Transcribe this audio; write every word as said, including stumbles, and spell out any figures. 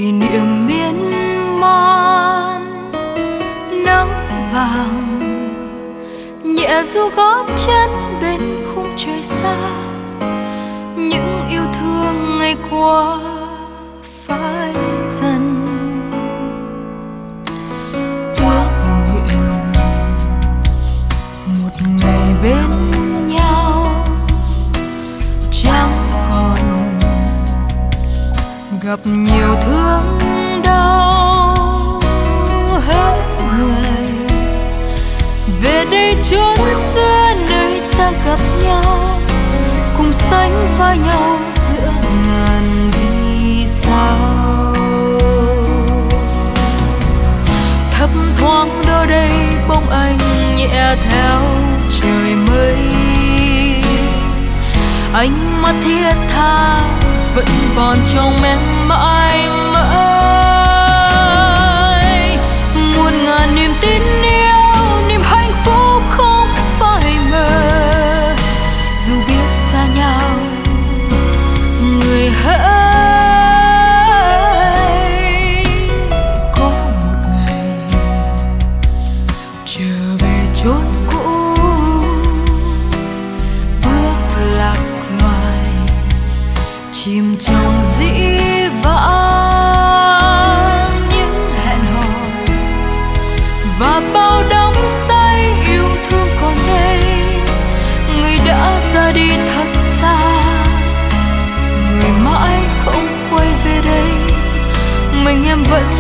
kỷ niệm miên man nắng vàng nhẹ du gót chân bên khung trời xa, những yêu thương ngày qua phai dần. Ước nguyện một ngày bên nhau chẳng còn gặp nhiều thương đau. Hỡi người về đây chốn xưa nơi ta gặp nhau, cùng sánh vai nhau giữa ngàn vì sao. Thấp thoáng đâu đây bóng anh nhẹ theo trời mây, ánh mắt thiết tha vẫn còn trong em mãi mãi. Muôn ngàn niềm tin yêu, niềm hạnh phúc không phải mơ, dù biết xa nhau người hãy có một ngày trở về chốn cũ, bước lạc loài chìm trong dĩ vãng. Những hẹn hò và bao đắm say yêu thương còn đây, người đã ra đi thật xa, người mãi không quay về đây. Mình em vẫn